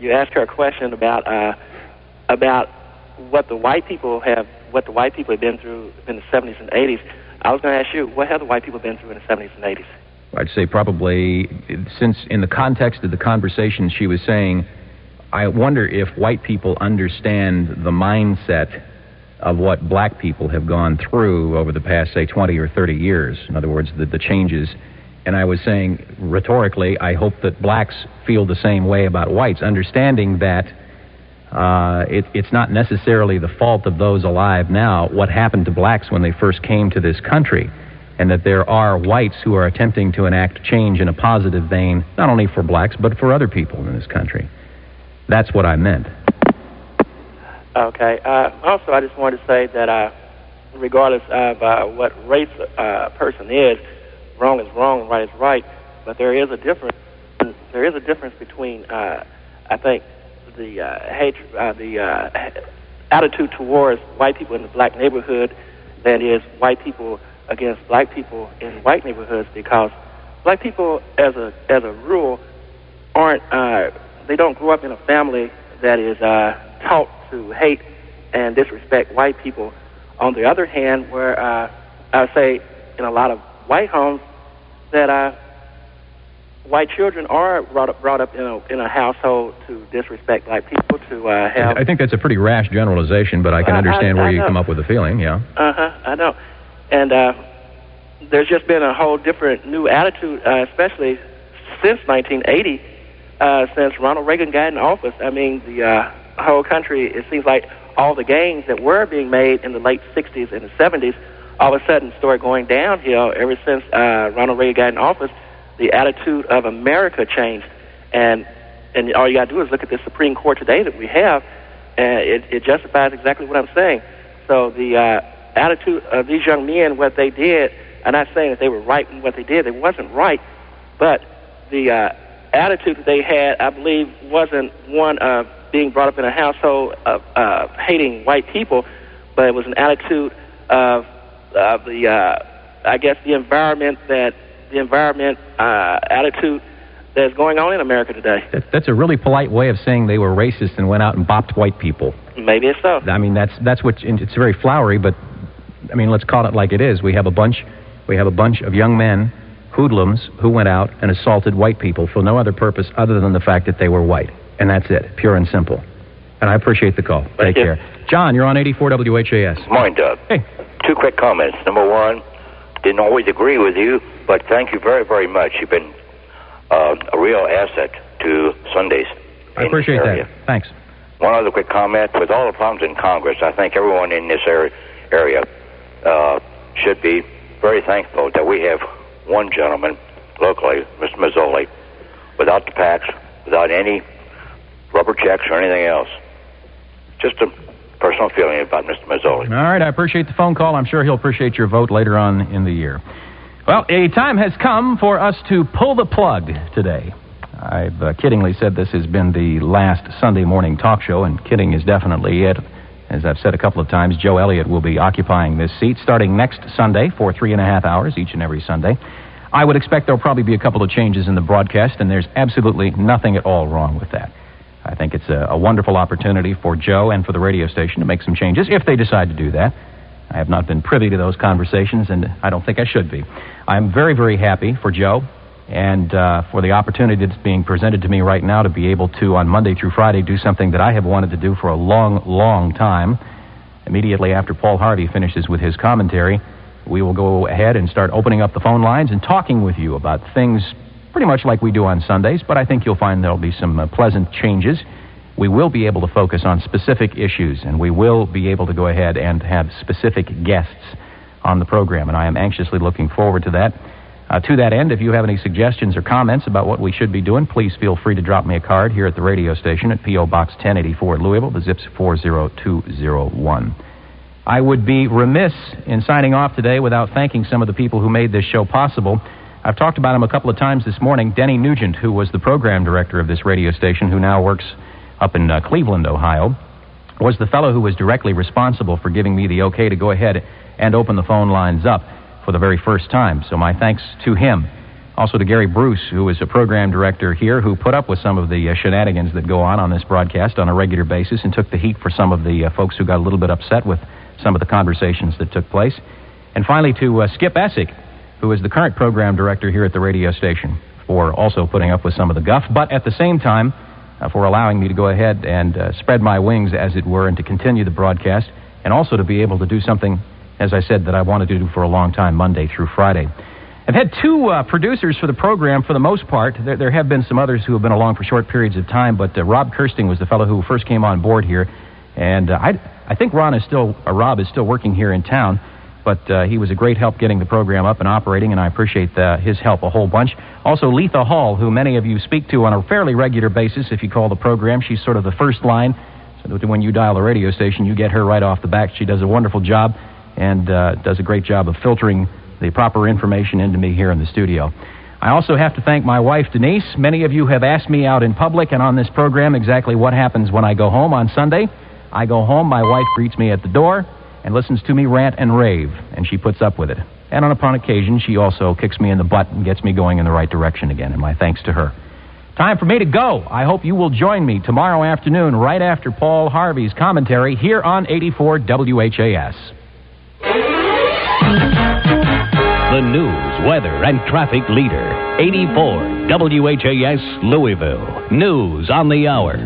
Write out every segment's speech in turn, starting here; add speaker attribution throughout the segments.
Speaker 1: you asked her a question about what the white people have been through in the 70s and 80s. I was going to ask you, what have the white people been through in the 70s and 80s?
Speaker 2: I'd say probably, since in the context of the conversation she was saying, I wonder if white people understand the mindset of what black people have gone through over the past, say, 20 or 30 years. In other words, the changes. And I was saying, rhetorically, I hope that blacks feel the same way about whites, understanding that it's not necessarily the fault of those alive now what happened to blacks when they first came to this country, and that there are whites who are attempting to enact change in a positive vein, not only for blacks, but for other people in this country. That's what I meant.
Speaker 1: Okay. Also, I just wanted to say that regardless of what race a person is, wrong is wrong and right is right, but there is a difference. There is a difference between, I think, the attitude towards white people in the black neighborhood than is white people against black people in white neighborhoods, because black people, as a rule, they don't grow up in a family that is taught to hate and disrespect white people. On the other hand, where I would say in a lot of white homes that white children are brought up in a household to disrespect black people, to have...
Speaker 2: I think that's a pretty rash generalization, but I can understand where you come up with the feeling, yeah.
Speaker 1: I know. And there's just been a whole different new attitude, especially since 1980, since Ronald Reagan got in office. I mean, the whole country, it seems like all the gains that were being made in the late 60s and the 70s all of a sudden started going downhill ever since Ronald Reagan got in office. The attitude of America changed, and all you got to do is look at the Supreme Court today that we have, and it justifies exactly what I'm saying. So the attitude of these young men, what they did, I'm not saying that they were right in what they did. It wasn't right, but the attitude that they had, I believe, wasn't one of being brought up in a household of hating white people, but it was an attitude of the environment attitude that's going on in America today.
Speaker 2: That's a really polite way of saying they were racist and went out and bopped white people.
Speaker 1: Maybe it's so.
Speaker 2: I mean, that's what it's very flowery, but I mean, let's call it like it is. We have a bunch of young men, hoodlums, who went out and assaulted white people for no other purpose other than the fact that they were white, and that's it, pure and simple. And I appreciate the call. Take care. John, you're on 84 WHAS.
Speaker 3: Morning, Doug.
Speaker 2: Hey.
Speaker 3: Two quick comments. Number one, didn't always agree with you, but thank you very, very much. You've been a real asset to Sundays.
Speaker 2: I appreciate that. Thanks.
Speaker 3: One other quick comment. With all the problems in Congress, I think everyone in this area should be very thankful that we have one gentleman locally, Mr. Mazzoli, without the PACs, without any rubber checks or anything else. Just a personal feeling about Mr. Mazzoli.
Speaker 2: All right, I appreciate the phone call. I'm sure he'll appreciate your vote later on in the year. Well, a time has come for us to pull the plug today. I've kiddingly said this has been the last Sunday morning talk show, and kidding is definitely it. As I've said a couple of times, Joe Elliott will be occupying this seat starting next Sunday for 3.5 hours each and every Sunday. I would expect there'll probably be a couple of changes in the broadcast, and there's absolutely nothing at all wrong with that. I think it's a wonderful opportunity for Joe and for the radio station to make some changes, if they decide to do that. I have not been privy to those conversations, and I don't think I should be. I'm very, very happy for Joe and for the opportunity that's being presented to me right now to be able to, on Monday through Friday, do something that I have wanted to do for a long, long time. Immediately after Paul Harvey finishes with his commentary, we will go ahead and start opening up the phone lines and talking with you about things pretty much like we do on Sundays, but I think you'll find there'll be some pleasant changes. We will be able to focus on specific issues, and we will be able to go ahead and have specific guests on the program, and I am anxiously looking forward to that. To that end, if you have any suggestions or comments about what we should be doing, please feel free to drop me a card here at the radio station at P.O. Box 1084 Louisville. The zip's 40201. I would be remiss in signing off today without thanking some of the people who made this show possible. I've talked about him a couple of times this morning. Denny Nugent, who was the program director of this radio station, who now works up in Cleveland, Ohio, was the fellow who was directly responsible for giving me the okay to go ahead and open the phone lines up for the very first time. So my thanks to him. Also to Gary Bruce, who is a program director here, who put up with some of the shenanigans that go on this broadcast on a regular basis and took the heat for some of the folks who got a little bit upset with some of the conversations that took place. And finally to Skip Essick, who is the current program director here at the radio station, for also putting up with some of the guff, but at the same time for allowing me to go ahead and spread my wings, as it were, and to continue the broadcast, and also to be able to do something, as I said, that I wanted to do for a long time, Monday through Friday. I've had two producers for the program for the most part. There have been some others who have been along for short periods of time, but Rob Kirsting was the fellow who first came on board here. And I think Rob is still working here in town, but he was a great help getting the program up and operating, and I appreciate his help a whole bunch. Also, Letha Hall, who many of you speak to on a fairly regular basis if you call the program. She's sort of the first line. So when you dial the radio station, you get her right off the bat. She does a wonderful job and does a great job of filtering the proper information into me here in the studio. I also have to thank my wife, Denise. Many of you have asked me out in public and on this program exactly what happens when I go home on Sunday. I go home, my wife greets me at the door and listens to me rant and rave, and she puts up with it. And upon occasion, she also kicks me in the butt and gets me going in the right direction again, and my thanks to her. Time for me to go. I hope you will join me tomorrow afternoon right after Paul Harvey's commentary here on 84 WHAS.
Speaker 4: The news, weather, and traffic leader. 84 WHAS Louisville. News on the hour.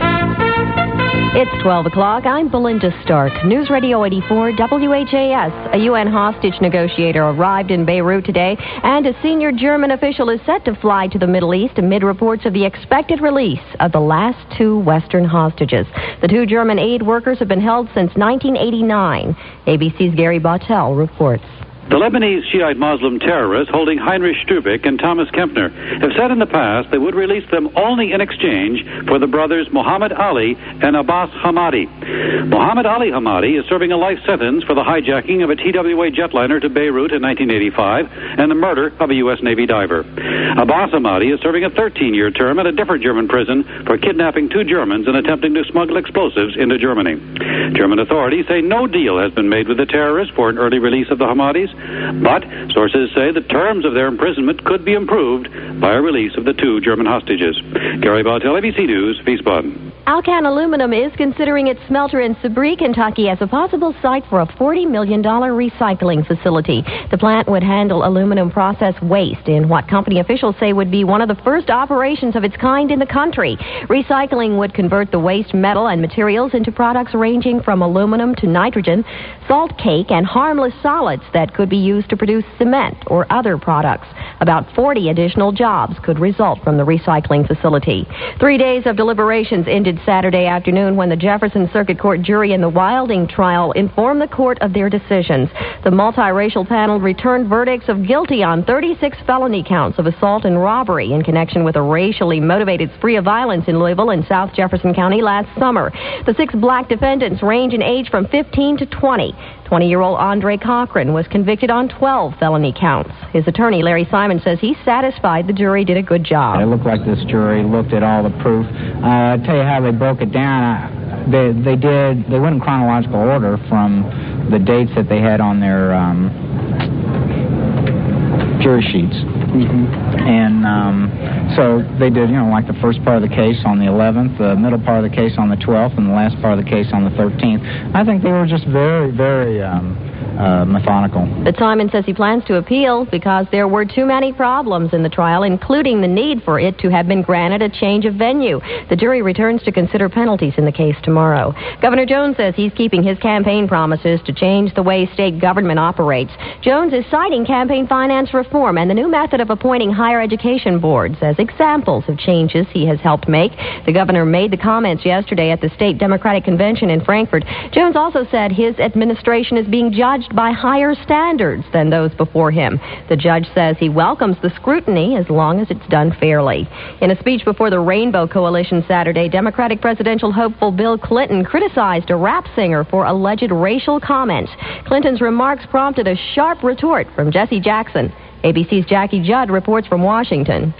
Speaker 5: It's 12 o'clock. I'm Belinda Stark. News Radio 84 WHAS. A UN hostage negotiator arrived in Beirut today, and a senior German official is set to fly to the Middle East amid reports of the expected release of the last two Western hostages. The two German aid workers have been held since 1989. ABC's Gary Bartell reports.
Speaker 6: The Lebanese Shiite Muslim terrorists holding Heinrich Stubik and Thomas Kempner have said in the past they would release them only in exchange for the brothers Muhammad Ali and Abbas Hamadi. Muhammad Ali Hamadi is serving a life sentence for the hijacking of a TWA jetliner to Beirut in 1985 and the murder of a U.S. Navy diver. Abbas Hamadi is serving a 13-year term at a different German prison for kidnapping two Germans and attempting to smuggle explosives into Germany. German authorities say no deal has been made with the terrorists for an early release of the Hamadis, but sources say the terms of their imprisonment could be improved by a release of the two German hostages. Gary Bartell, ABC News, Wiesbaden.
Speaker 5: Alcan Aluminum is considering its smelter in Sabree, Kentucky, as a possible site for a $40 million recycling facility. The plant would handle aluminum processed waste in what company officials say would be one of the first operations of its kind in the country. Recycling would convert the waste metal and materials into products ranging from aluminum to nitrogen, salt cake, and harmless solids that could be used to produce cement or other products. About 40 additional jobs could result from the recycling facility. 3 days of deliberations ended Saturday afternoon when the Jefferson Circuit Court jury in the Wilding trial informed the court of their decisions. The multiracial panel returned verdicts of guilty on 36 felony counts of assault and robbery in connection with a racially motivated spree of violence in Louisville and South Jefferson County last summer. The 6 black defendants range in age from 15 to 20. 20-year-old Andre Cochran was convicted on 12 felony counts. His attorney, Larry Simon, says he's satisfied the jury did a good job.
Speaker 7: It looked like this jury looked at all the proof. I'll tell you how they broke it down. They went in chronological order from the dates that they had on their jury sheets. And so they did, like the first part of the case on the 11th, the middle part of the case on the 12th, and the last part of the case on the 13th. I think they were just very, very methodical. But
Speaker 5: Simon says he plans to appeal because there were too many problems in the trial, including the need for it to have been granted a change of venue. The jury returns to consider penalties in the case tomorrow. Governor Jones says he's keeping his campaign promises to change the way state government operates. Jones is citing campaign finance reform and the new method of appointing higher education boards as examples of changes he has helped make. The governor made the comments yesterday at the state Democratic Convention in Frankfort. Jones also said his administration is being judged by higher standards than those before him. The judge says he welcomes the scrutiny as long as it's done fairly. In a speech before the Rainbow Coalition Saturday, Democratic presidential hopeful Bill Clinton criticized a rap singer for alleged racial comments. Clinton's remarks prompted a sharp retort from Jesse Jackson. ABC's Jackie Judd reports from Washington.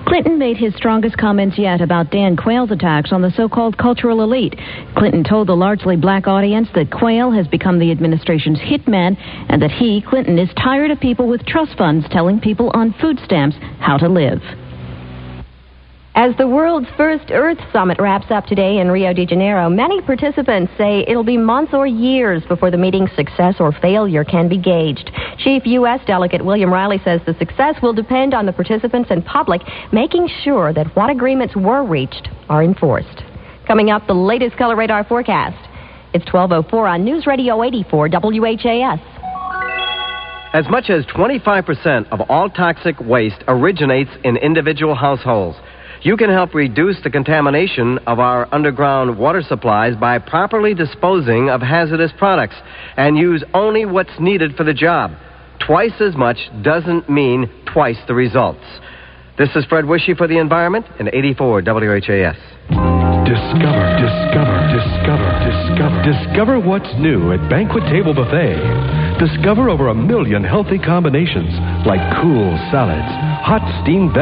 Speaker 8: Clinton made his strongest comments yet about Dan Quayle's attacks on the so-called cultural elite. Clinton told the largely black audience that Quayle has become the administration's hitman and that he, Clinton, is tired of people with trust funds telling people on food stamps how to live.
Speaker 5: As the world's first Earth Summit wraps up today in Rio de Janeiro, many participants say it'll be months or years before the meeting's success or failure can be gauged. Chief U.S. Delegate William Riley says the success will depend on the participants and public making sure that what agreements were reached are enforced. Coming up, the latest color radar forecast. It's 12:04 on News Radio 84 WHAS.
Speaker 9: As much as 25% of all toxic waste originates in individual households. You can help reduce the contamination of our underground water supplies by properly disposing of hazardous products and use only what's needed for the job. Twice as much doesn't mean twice the results. This is Fred Wishy for the Environment in 84 WHAS.
Speaker 10: Discover what's new at Banquet Table Buffet. Discover over 1 million healthy combinations like cool salads, hot steamed